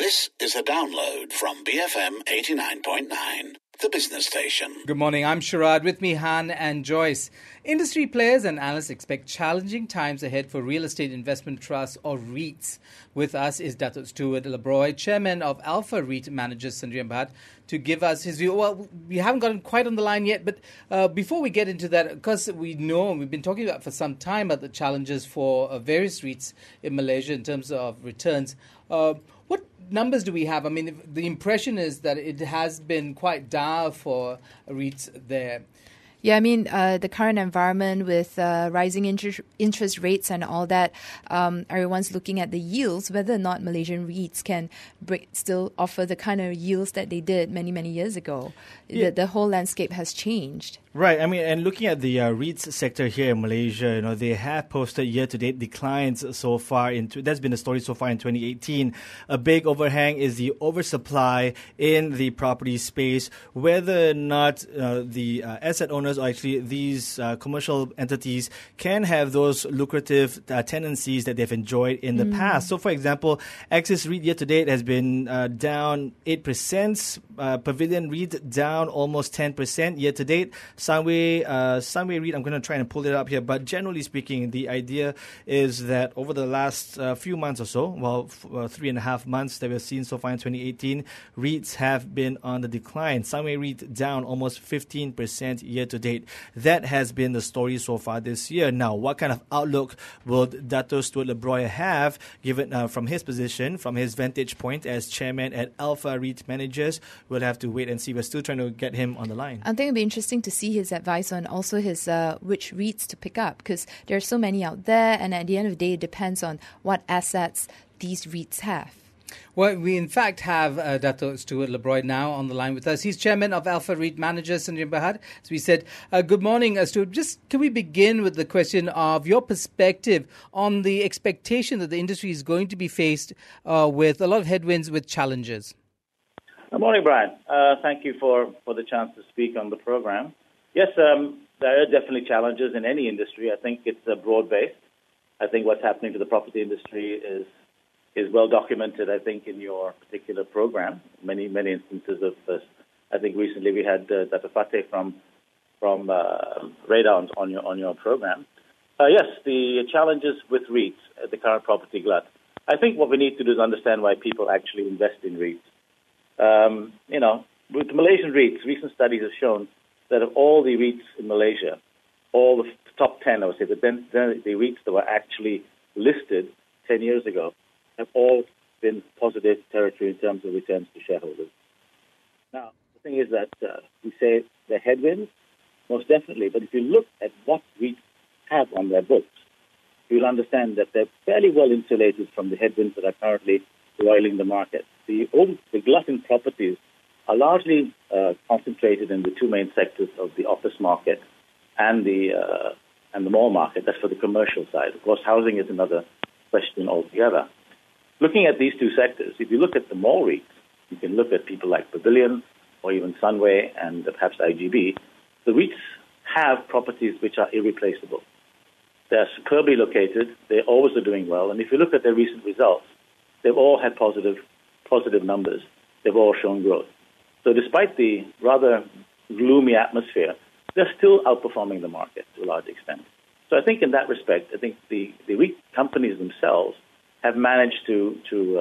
This is a download from BFM 89.9, the business station. Good morning, I'm Sharad. With me, Han and Joyce. Industry players and analysts expect challenging times ahead for real estate investment trusts or REITs. With us is Dato' Stuart Labroy, chairman of Alpha REIT Managers Sdn Bhd, to give us his view. Well, we haven't gotten quite on the line yet, but before we get into that, because we know, and we've been talking about for some time about the challenges for various REITs in Malaysia in terms of returns. What numbers do we have? I mean, the impression is that it has been quite dire for REITs there. Yeah, I mean, the current environment with rising interest rates and all that, everyone's looking at the yields, whether or not Malaysian REITs can still offer the kind of yields that they did many, many years ago. Yeah. The whole landscape has changed. Right. I mean, and looking at the REITs sector here in Malaysia, they have posted year-to-date declines so far. That's been the story so far in 2018. A big overhang is the oversupply in the property space. Whether or not the asset owners or actually these commercial entities can have those lucrative tenancies that they've enjoyed in the past. So, for example, Axis REIT year-to-date has been down 8%. Pavilion REIT down almost 10% year-to-date. Sunway REIT, I'm going to try and pull it up here, but generally speaking, the idea is that over the last few months or so, 3.5 months that we've seen so far in 2018, REITs have been on the decline. Sunway REIT down almost 15% year to date. That has been the story so far this year. Now, what kind of outlook will Dato' Stuart Labroy have, given from his position, from his vantage point as chairman at Alpha REIT Managers? We'll have to wait and see. We're still trying to get him on the line. I think it'll be interesting to see his advice on also his which REITs to pick up, because there are so many out there, and at the end of the day, it depends on what assets these REITs have. Well, we in fact have Dato' Stuart Labroy now on the line with us. He's chairman of Alpha REIT Managers Sdn Bhd. As we said, good morning, Stuart. Just can we begin with the question of your perspective on the expectation that the industry is going to be faced with a lot of headwinds, with challenges? Good morning, Brian. Thank you for the chance to speak on the program. Yes, there are definitely challenges in any industry. I think it's broad-based. I think what's happening to the property industry is well documented, I think, in your particular program. Many instances of this. I think recently we had Dr. Fateh from Radar on your program. Yes, the challenges with REITs, the current property glut. I think what we need to do is understand why people actually invest in REITs. With the Malaysian REITs, recent studies have shown that of all the REITs in Malaysia, all the top 10, I would say, the REITs that were actually listed 10 years ago have all been positive territory in terms of returns to shareholders. Now, the thing is that we say they're headwinds, most definitely, but if you look at what REITs have on their books, you'll understand that they're fairly well insulated from the headwinds that are currently roiling the market. The glut in properties are largely concentrated in the two main sectors of the office market and the mall market. That's for the commercial side. Of course, housing is another question altogether. Looking at these two sectors, if you look at the mall REITs, you can look at people like Pavilion or even Sunway and perhaps IGB. The REITs have properties which are irreplaceable. They're superbly located. They always are doing well. And if you look at their recent results, they've all had positive numbers. They've all shown growth. So despite the rather gloomy atmosphere, they're still outperforming the market to a large extent. So I think in that respect, I think the REIT companies themselves have managed to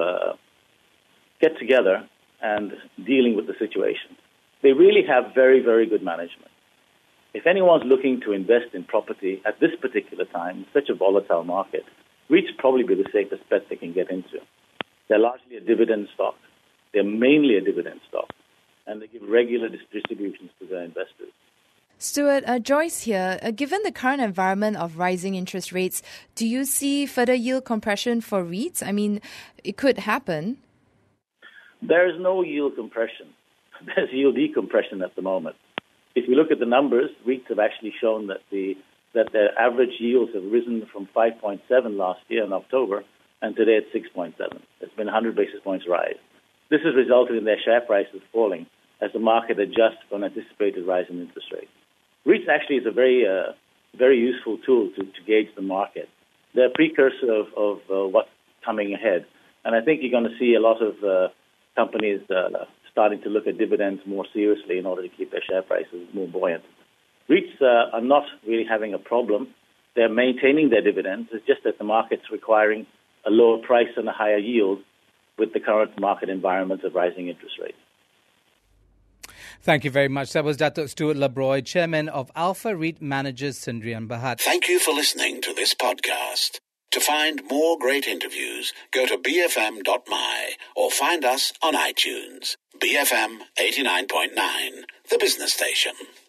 get together and dealing with the situation. They really have very, very good management. If anyone's looking to invest in property at this particular time, such a volatile market, REITs probably be the safest bet they can get into. They're largely a dividend stock. They're mainly a dividend stock. And they give regular distributions to their investors. Stuart, Joyce here. Given the current environment of rising interest rates, do you see further yield compression for REITs? I mean, it could happen. There is no yield compression. There's yield decompression at the moment. If you look at the numbers, REITs have actually shown that their average yields have risen from 5.7 last year in October, and today it's 6.7. It's been 100 basis points rise. This has resulted in their share prices falling as the market adjusts for an anticipated rise in interest rates. REITs actually is a very useful tool to gauge the market. They're a precursor of what's coming ahead. And I think you're going to see a lot of companies starting to look at dividends more seriously in order to keep their share prices more buoyant. REITs are not really having a problem. They're maintaining their dividends. It's just that the market's requiring a lower price and a higher yield with the current market environment of rising interest rates. Thank you very much. That was Dato' Stuart Labroy, Chairman of Alpha REIT Managers Sdn Bhd. Thank you for listening to this podcast. To find more great interviews, go to bfm.my or find us on iTunes. BFM 89.9, the business station.